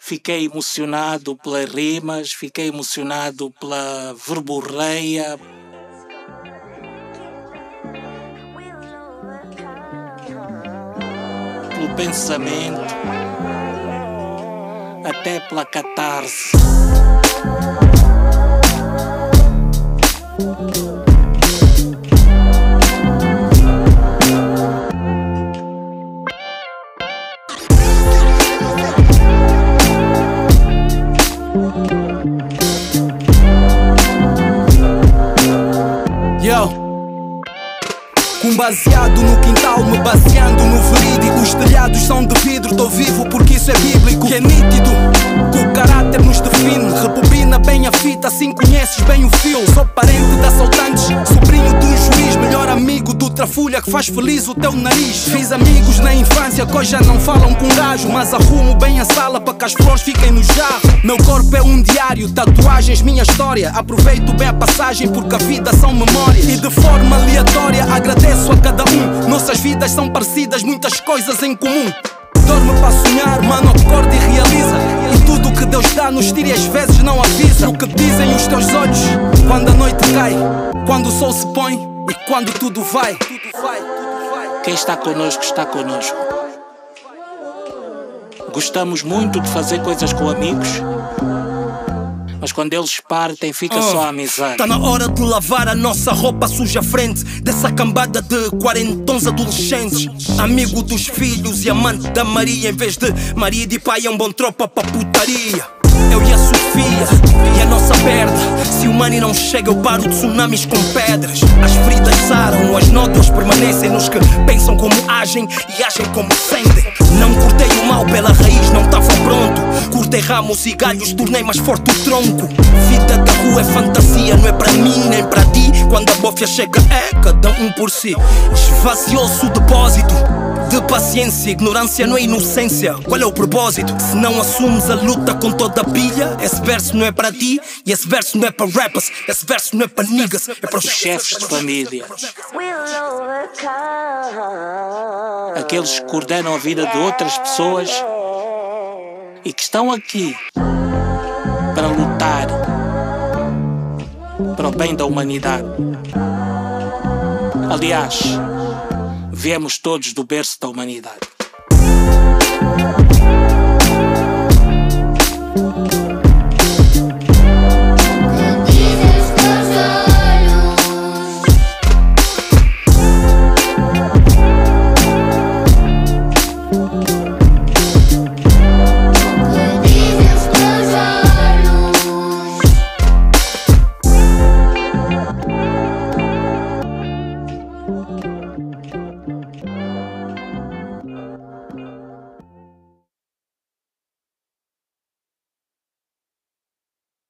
Fiquei emocionado pelas rimas, fiquei emocionado pela verborreia. Pelo pensamento, até pela catarse. Com baseado no quintal, me baseando no verídico. Os telhados são de vidro, tô vivo porque isso é bíblico. Que é nítido, que o caráter nos define. Rebobina bem a fita, assim conheces bem o fio. Sou parente de assaltantes, sobrinho de um juiz, melhor amigo do trafulha que faz feliz o teu nariz. Fiz amigos na infância que hoje já não falam com gajo, mas arrumo bem a sala para que as flores fiquem no jarro. Meu corpo é um diário, tatuagens minha história. Aproveito bem a passagem porque a vida são memórias. E de forma aleatória agradeço a cada um. Nossas vidas são parecidas, muitas coisas em comum. Dorme para sonhar, mano, acorda e realiza. E tudo que Deus dá nos tira e às vezes não avisa. O que dizem os teus olhos quando a noite cai, quando o sol se põe e quando tudo vai. Quem está connosco, está connosco. Gostamos muito de fazer coisas com amigos, mas quando eles partem fica só a amizade. Tá na hora de lavar a nossa roupa suja à frente dessa cambada de quarentões adolescentes. Amigo dos filhos e amante da Maria. Em vez de marido e pai é um bom tropa pra putaria. Eu e a Sofia e a nossa perda. Se o money não chega eu paro tsunamis com pedras. As feridas saram, as nódoas permanecem nos que pensam como agem e agem como sentem. Não cortei o mal pela raiz, não estava pronto. Cortei ramos e galhos, tornei mais forte o tronco. Vida da rua é fantasia, não é para mim nem para ti. Quando a bófia chega é cada um por si. Esvaziou-se o depósito de paciência, ignorância não é inocência. Qual é o propósito? Se não assumes a luta com toda a pilha, esse verso não é para ti e esse verso não é para rappers. Esse verso não é para niggas, é para os chefes de família. Aqueles que coordenam a vida de outras pessoas e que estão aqui para lutar para o bem da humanidade. Aliás, viemos todos do berço da humanidade.